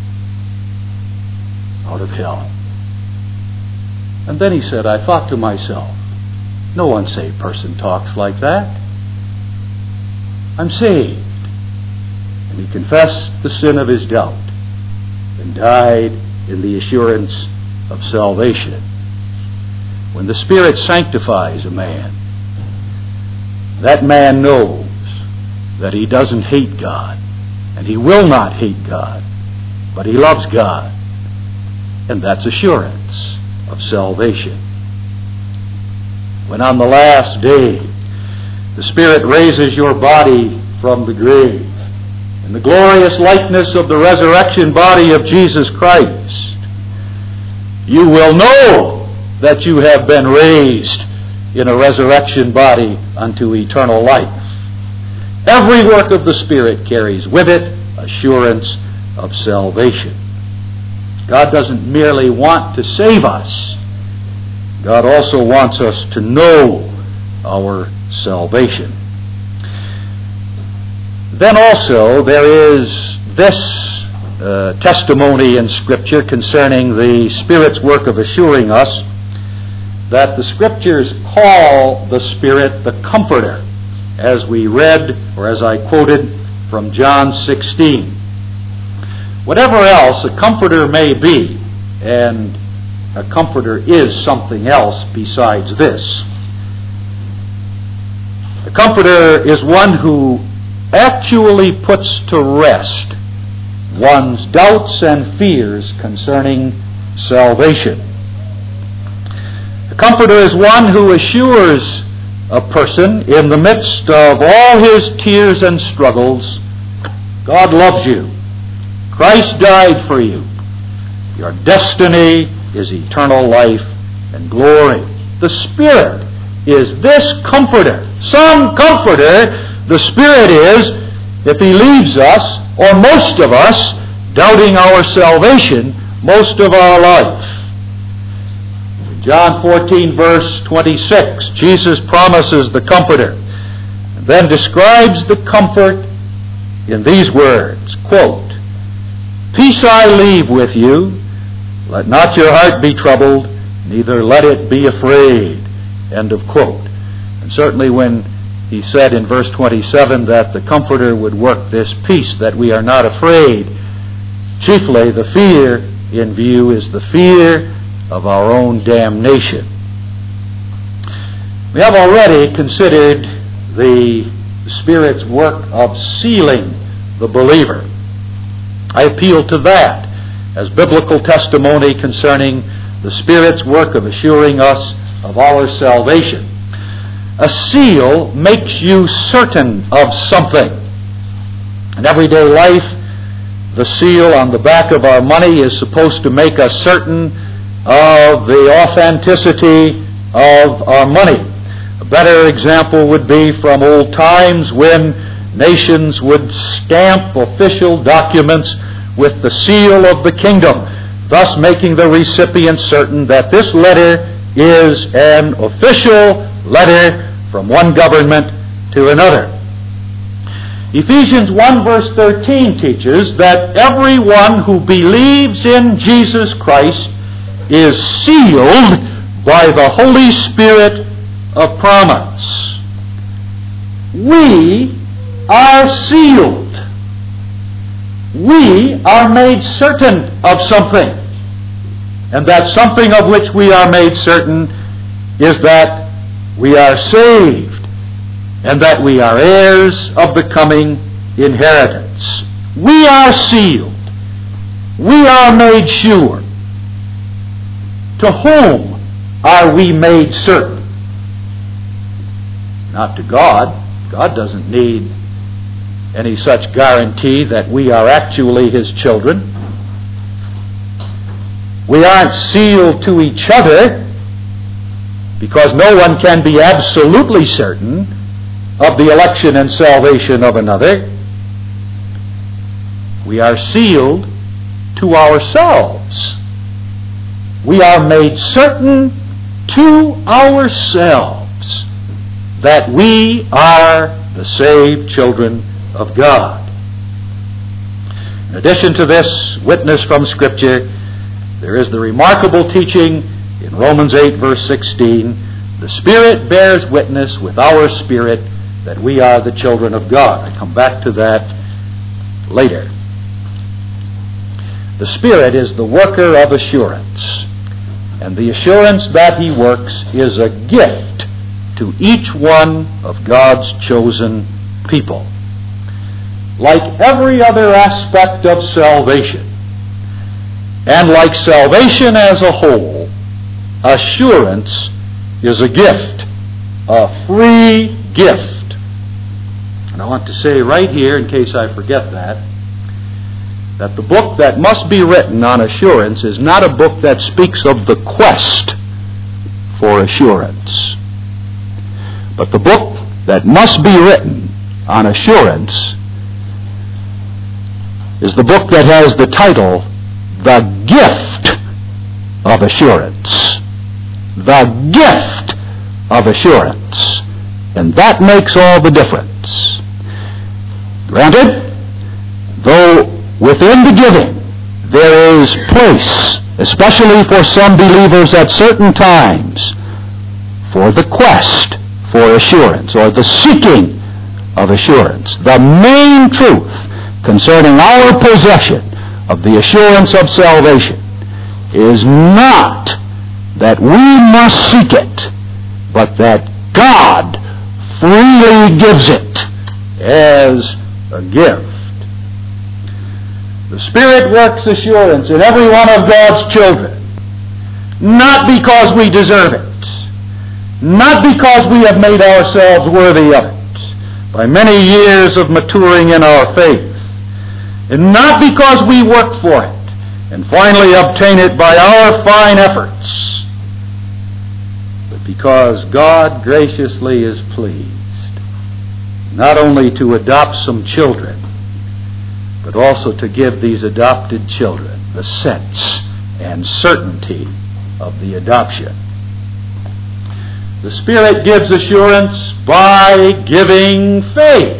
out of hell. And then he said, I thought to myself, no unsaved person talks like that. I'm saved. And he confessed the sin of his doubt and died in the assurance of salvation. When the Spirit sanctifies a man, that man knows that he doesn't hate God, and he will not hate God, but he loves God. And that's assurance of salvation. When on the last day the Spirit raises your body from the grave in the glorious likeness of the resurrection body of Jesus Christ, you will know that you have been raised in a resurrection body unto eternal life. Every work of the Spirit carries with it assurance of salvation. God doesn't merely want to save us. God also wants us to know our salvation. Then also there is this testimony in Scripture concerning the Spirit's work of assuring us, that the Scriptures call the Spirit the Comforter, as we read, or as I quoted from John 16. Whatever else a comforter may be, and a comforter is something else besides this. A comforter is one who actually puts to rest one's doubts and fears concerning salvation. A comforter is one who assures a person in the midst of all his tears and struggles, God loves you. Christ died for you. Your destiny is eternal life and glory. The Spirit is this comforter. Some comforter the Spirit is if He leaves us, or most of us, doubting our salvation most of our life. In John 14, verse 26, Jesus promises the Comforter, and then describes the comfort in these words, quote, Peace I leave with you, let not your heart be troubled, neither let it be afraid. End of quote. And certainly when he said in verse 27 that the Comforter would work this peace, that we are not afraid, chiefly the fear in view is the fear of our own damnation. We have already considered the Spirit's work of sealing the believer. I appeal to that as biblical testimony concerning the Spirit's work of assuring us of our salvation. A seal makes you certain of something. In everyday life, the seal on the back of our money is supposed to make us certain of the authenticity of our money. A better example would be from old times when nations would stamp official documents with the seal of the kingdom, thus making the recipient certain that this letter is an official letter from one government to another. Ephesians 1 verse 13 teaches that everyone who believes in Jesus Christ is sealed by the Holy Spirit of promise. We are sealed. We are made certain of something. And that something of which we are made certain is that we are saved and that we are heirs of the coming inheritance. We are sealed. We are made sure. To whom are we made certain? Not to God. God doesn't need any such guarantee that we are actually His children. We aren't sealed to each other because no one can be absolutely certain of the election and salvation of another. We are sealed to ourselves. We are made certain to ourselves that we are the saved children of God. In addition to this witness from Scripture, there is the remarkable teaching in Romans 8 verse 16, the Spirit bears witness with our spirit that we are the children of God. I come back to that later. The Spirit is the worker of assurance, and the assurance that He works is a gift to each one of God's chosen people. Like every other aspect of salvation, and like salvation as a whole, assurance is a gift, a free gift. And I want to say right here, in case I forget that the book that must be written on assurance is not a book that speaks of the quest for assurance. But the book that must be written on assurance is the book that has the title, The Gift of Assurance. The gift of assurance. And that makes all the difference. Granted, though within the giving there is place, especially for some believers at certain times, for the quest for assurance, or the seeking of assurance. The main truth concerning our possession of the assurance of salvation is not that we must seek it, but that God freely gives it as a gift. The Spirit works assurance in every one of God's children, not because we deserve it, not because we have made ourselves worthy of it by many years of maturing in our faith, and not because we work for it and finally obtain it by our fine efforts, but because God graciously is pleased not only to adopt some children, but also to give these adopted children the sense and certainty of the adoption. The Spirit gives assurance by giving faith.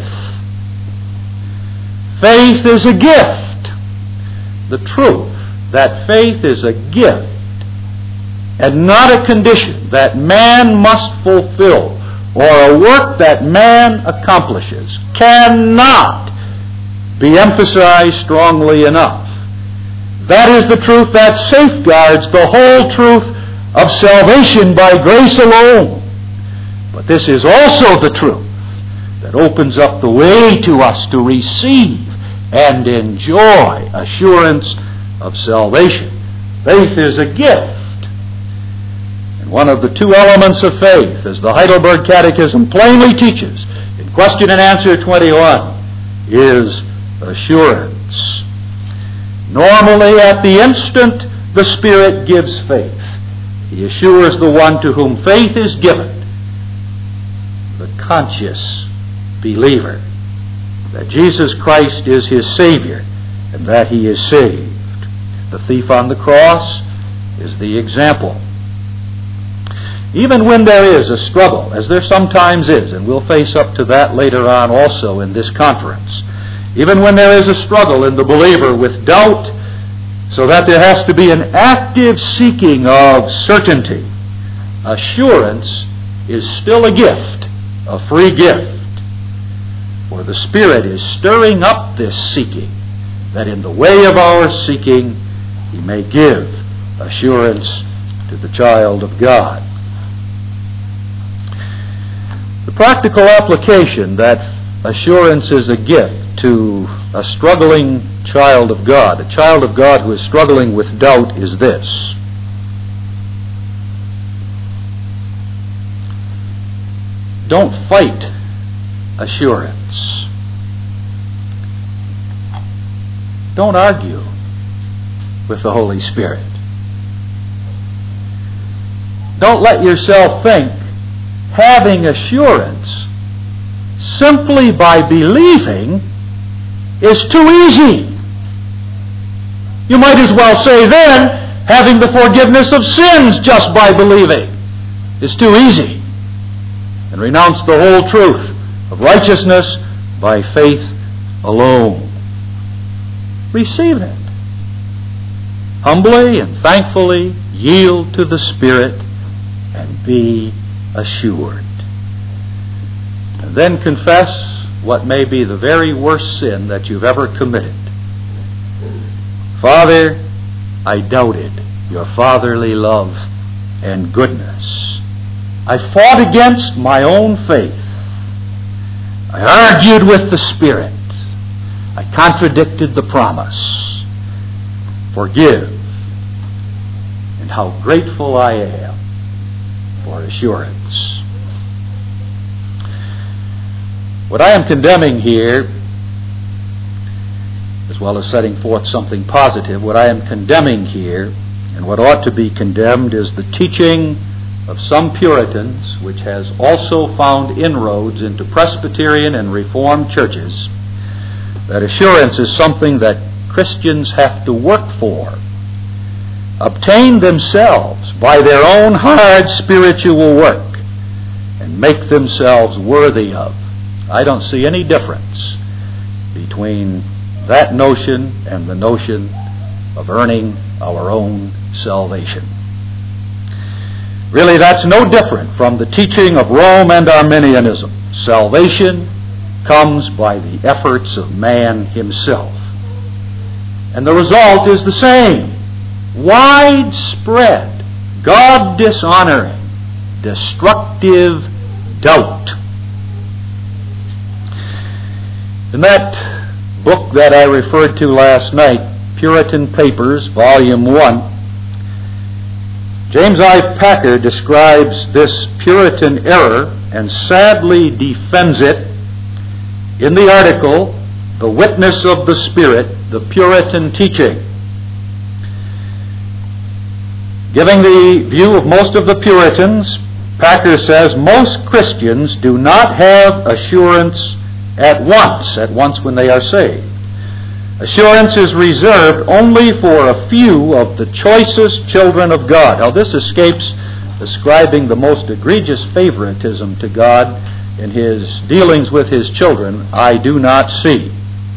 Faith is a gift. The truth that faith is a gift and not a condition that man must fulfill or a work that man accomplishes cannot be emphasized strongly enough. That is the truth that safeguards the whole truth of salvation by grace alone. But this is also the truth that opens up the way to us to receive and enjoy assurance of salvation. Faith is a gift. And one of the two elements of faith, as the Heidelberg Catechism plainly teaches in Question and Answer 21, is assurance. Normally, at the instant the Spirit gives faith, He assures the one to whom faith is given, the conscious believer, that Jesus Christ is his Savior and that he is saved. The thief on the cross is the example. Even when there is a struggle, as there sometimes is, and we'll face up to that later on also in this conference, even when there is a struggle in the believer with doubt, so that there has to be an active seeking of certainty, assurance is still a gift, a free gift. For the Spirit is stirring up this seeking, that in the way of our seeking He may give assurance to the child of God. The practical application that assurance is a gift to a struggling child of God, a child of God who is struggling with doubt, is this. Don't fight assurance. Don't argue with the Holy Spirit. Don't let yourself think having assurance simply by believing is too easy. You might as well say then, having the forgiveness of sins just by believing is too easy, and renounce the whole truth of righteousness by faith alone. Receive it. Humbly and thankfully yield to the Spirit and be assured. And then confess what may be the very worst sin that you've ever committed. Father, I doubted your fatherly love and goodness. I fought against my own faith. I argued with the Spirit. I contradicted the promise. Forgive. And how grateful I am for assurance. What I am condemning here, as well as setting forth something positive, what I am condemning here, and what ought to be condemned, is the teaching of some Puritans, which has also found inroads into Presbyterian and Reformed churches, that assurance is something that Christians have to work for, obtain themselves by their own hard spiritual work, and make themselves worthy of. I don't see any difference between that notion and the notion of earning our own salvation. Really, that's no different from the teaching of Rome and Arminianism. Salvation comes by the efforts of man himself. And the result is the same. Widespread, God-dishonoring, destructive doubt. In that book that I referred to last night, Puritan Papers, Volume 1, James I. Packer describes this Puritan error and sadly defends it in the article, The Witness of the Spirit, the Puritan Teaching. Giving the view of most of the Puritans, Packer says, most Christians do not have assurance at once when they are saved. Assurance is reserved only for a few of the choicest children of God. Now, this escapes ascribing the most egregious favoritism to God in His dealings with His children. I do not see.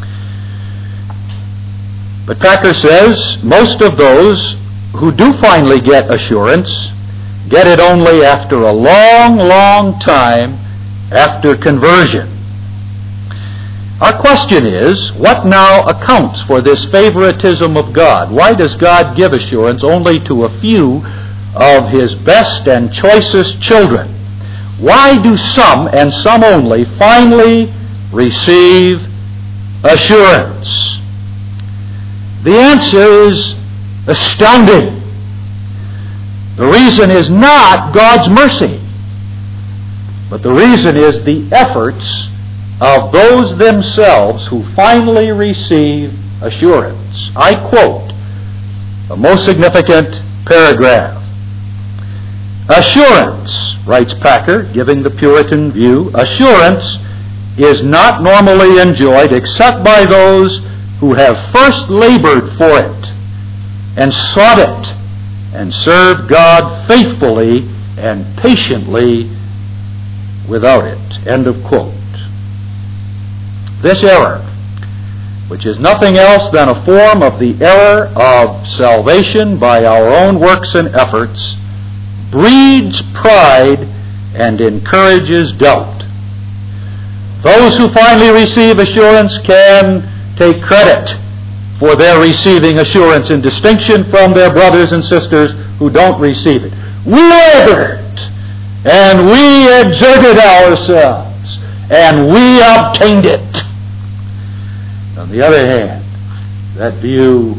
But Packer says most of those who do finally get assurance get it only after a long, long time after conversion. Our question is, what now accounts for this favoritism of God? Why does God give assurance only to a few of His best and choicest children? Why do some, and some only, finally receive assurance? The answer is astounding. The reason is not God's mercy, but the reason is the efforts of those themselves who finally receive assurance. I quote a most significant paragraph. Assurance, writes Packer, giving the Puritan view, assurance is not normally enjoyed except by those who have first labored for it and sought it and served God faithfully and patiently without it. End of quote. This error, which is nothing else than a form of the error of salvation by our own works and efforts, breeds pride and encourages doubt. Those who finally receive assurance can take credit for their receiving assurance in distinction from their brothers and sisters who don't receive it. We labored, and we exerted ourselves, and we obtained it. On the other hand, that view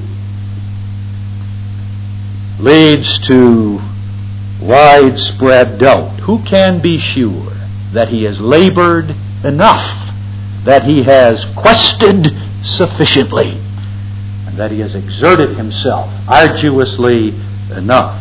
leads to widespread doubt. Who can be sure that he has labored enough, that he has quested sufficiently, and that he has exerted himself arduously enough?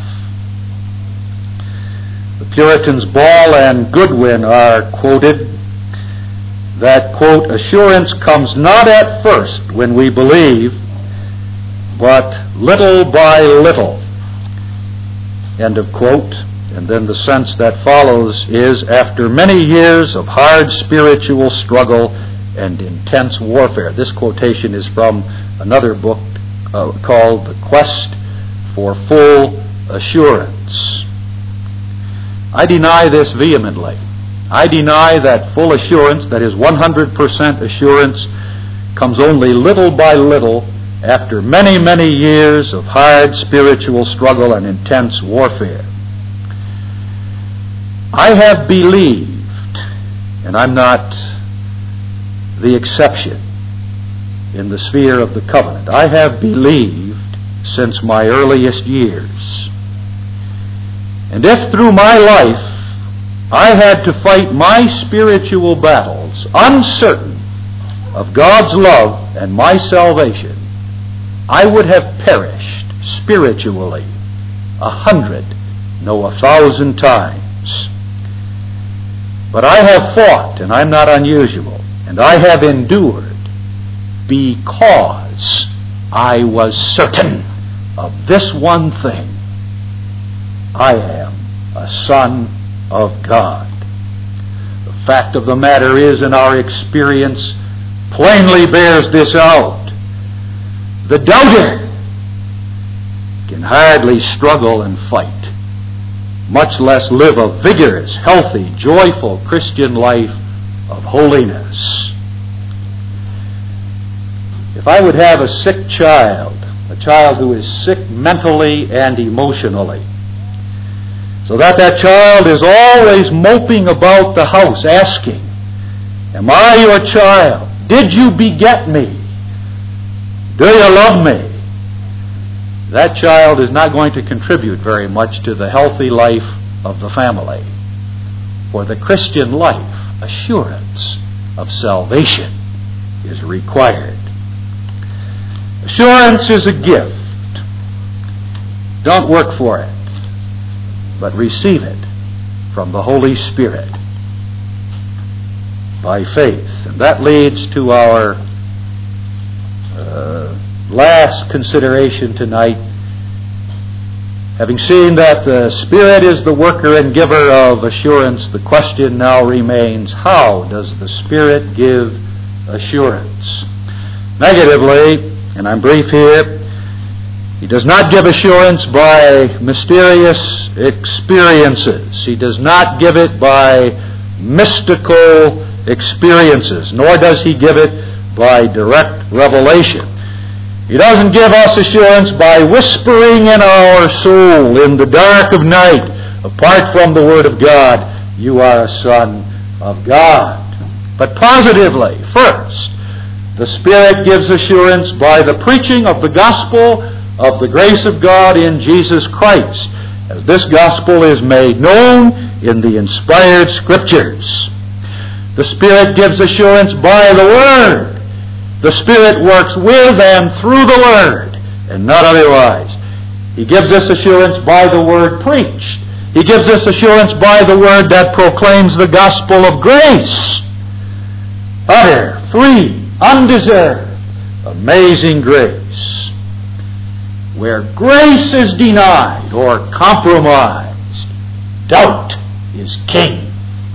The Puritans Ball and Goodwin are quoted that, quote, assurance comes not at first when we believe, but little by little, end of quote. And then the sense that follows is, after many years of hard spiritual struggle and intense warfare. This quotation is from another book called The Quest for Full Assurance. I deny this vehemently. I deny that full assurance, that is 100% assurance, comes only little by little after many, many years of hard spiritual struggle and intense warfare. I have believed, and I'm not the exception in the sphere of the covenant, I have believed since my earliest years. And if through my life I had to fight my spiritual battles, uncertain of God's love and my salvation, I would have perished spiritually 100, no 1,000 times. But I have fought, and I'm not unusual, and I have endured because I was certain of this one thing: I am a son of God. The fact of the matter is, in our experience, plainly bears this out. The doubter can hardly struggle and fight, much less live a vigorous, healthy, joyful Christian life of holiness. If I would have a sick child, a child who is sick mentally and emotionally, so that child is always moping about the house asking, am I your child? Did you beget me? Do you love me? That child is not going to contribute very much to the healthy life of the family. For the Christian life, assurance of salvation is required. Assurance is a gift. Don't work for it, but receive it from the Holy Spirit by faith. And that leads to our last consideration tonight. Having seen that the Spirit is the worker and giver of assurance, the question now remains, how does the Spirit give assurance? Negatively, and I'm brief here, He does not give assurance by mysterious experiences. He does not give it by mystical experiences, nor does He give it by direct revelation. He doesn't give us assurance by whispering in our soul in the dark of night, apart from the Word of God, you are a son of God. But positively, first, the Spirit gives assurance by the preaching of the gospel of the grace of God in Jesus Christ, as this gospel is made known in the inspired Scriptures. The Spirit gives assurance by the Word. The Spirit works with and through the Word, and not otherwise. He gives us assurance by the Word preached. He gives us assurance by the Word that proclaims the gospel of grace. Utter, free, undeserved, amazing grace. Where grace is denied or compromised, doubt is king.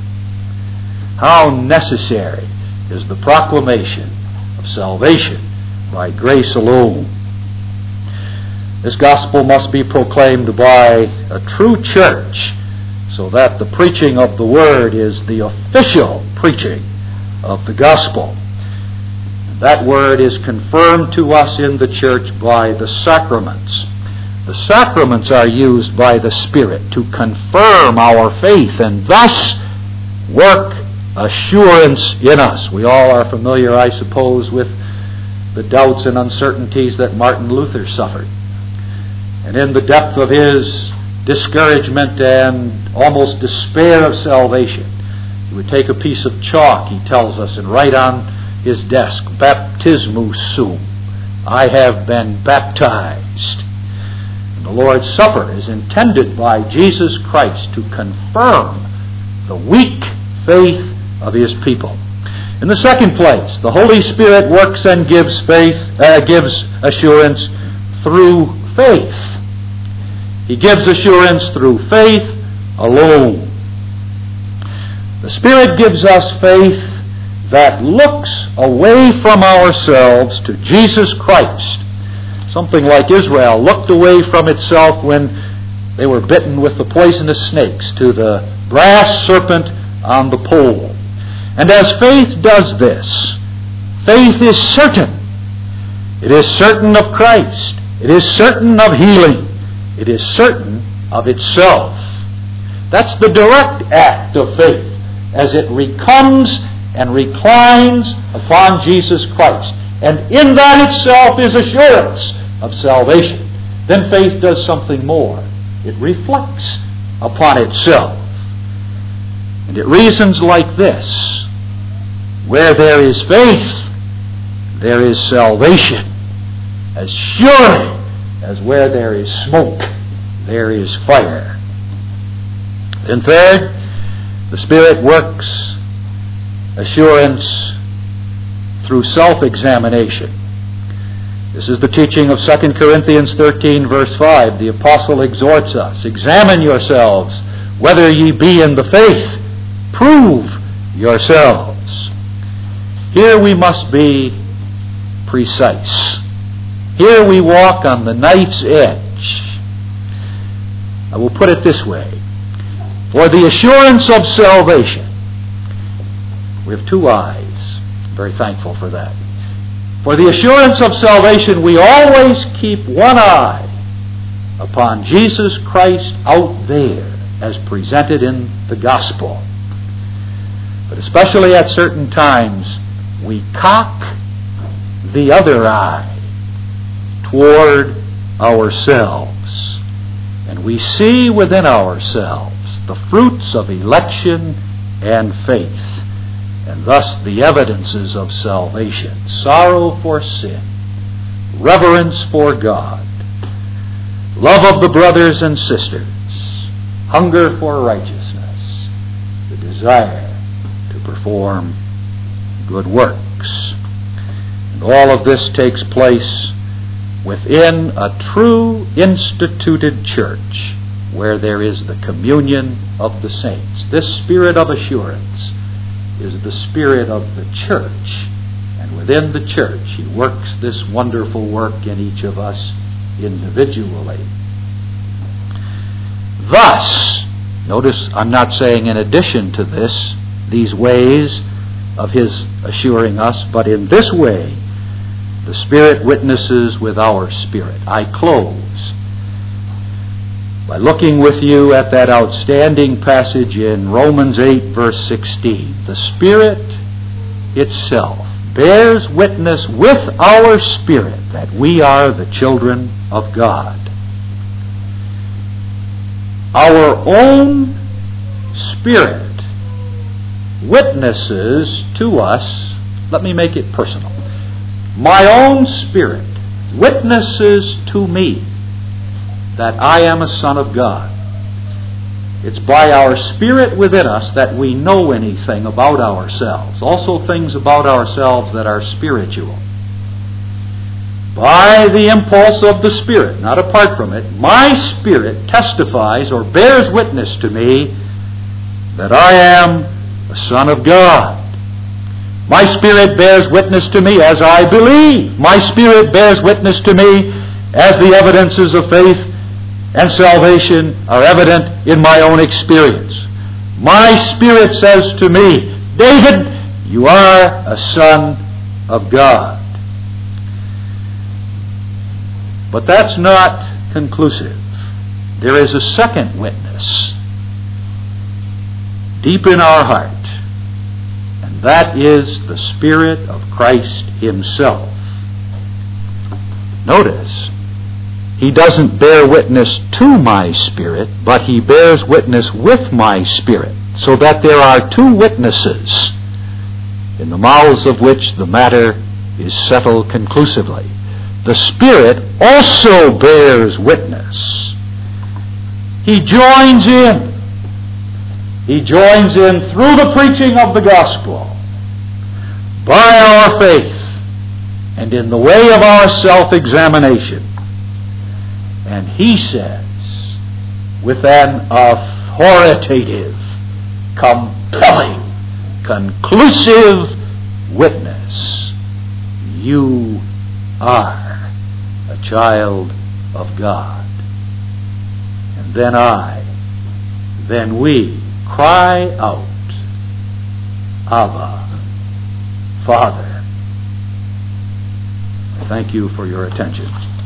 How necessary is the proclamation of salvation by grace alone. This gospel must be proclaimed by a true church, so that the preaching of the Word is the official preaching of the gospel. That Word is confirmed to us in the church by the sacraments. The sacraments are used by the Spirit to confirm our faith and thus work assurance in us. We all are familiar, I suppose, with the doubts and uncertainties that Martin Luther suffered. And in the depth of his discouragement and almost despair of salvation, he would take a piece of chalk, he tells us, and write on his desk, "Baptismus sum," I have been baptized. And the Lord's Supper is intended by Jesus Christ to confirm the weak faith of His people. In the second place, the Holy Spirit works and gives assurance through faith. He gives assurance through faith alone. The Spirit gives us faith that looks away from ourselves to Jesus Christ. Something like Israel looked away from itself when they were bitten with the poisonous snakes to the brass serpent on the pole. And as faith does this, faith is certain. It is certain of Christ. It is certain of healing. It is certain of itself. That's the direct act of faith, as it recomes and reclines upon Jesus Christ. And in that itself is assurance of salvation. Then faith does something more. It reflects upon itself. And it reasons like this: where there is faith, there is salvation. As surely as where there is smoke, there is fire. And third, the Spirit works assurance through self-examination. This is the teaching of 2 Corinthians 13, verse 5. The apostle exhorts us, "Examine yourselves, whether ye be in the faith. Prove yourselves." Here we must be precise. Here we walk on the knife's edge. I will put it this way. For the assurance of salvation, we have two eyes. I'm very thankful for that. For the assurance of salvation, we always keep one eye upon Jesus Christ out there as presented in the gospel. But especially at certain times, we cock the other eye toward ourselves. And we see within ourselves the fruits of election and faith, and thus the evidences of salvation: sorrow for sin, reverence for God, love of the brothers and sisters, hunger for righteousness, the desire to perform good works. And all of this takes place within a true instituted church where there is the communion of the saints. This spirit of assurance is the spirit of the church, and within the church He works this wonderful work in each of us individually. Thus, notice I'm not saying in addition to this, these ways of His assuring us, but in this way the Spirit witnesses with our spirit. I close. by looking with you at that outstanding passage in Romans 8, verse 16. The Spirit itself bears witness with our spirit that we are the children of God. Our own spirit witnesses to us. Let me make it personal. My own spirit witnesses to me that I am a son of God. It's by our spirit within us that we know anything about ourselves, also things about ourselves that are spiritual. By the impulse of the Spirit, not apart from it, my spirit testifies or bears witness to me that I am a son of God. My spirit bears witness to me as I believe. My spirit bears witness to me as the evidences of faith and salvation are evident in my own experience. My spirit says to me, David, you are a son of God. But that's not conclusive. There is a second witness deep in our heart, and that is the Spirit of Christ Himself. Notice, He doesn't bear witness to my spirit, but He bears witness with my spirit, so that there are two witnesses, in the mouths of which the matter is settled conclusively. The Spirit also bears witness. He joins in. He joins in through the preaching of the gospel, by our faith, and in the way of our self-examination. And He says, with an authoritative, compelling, conclusive witness, you are a child of God. And then we cry out, Abba, Father. Thank you for your attention.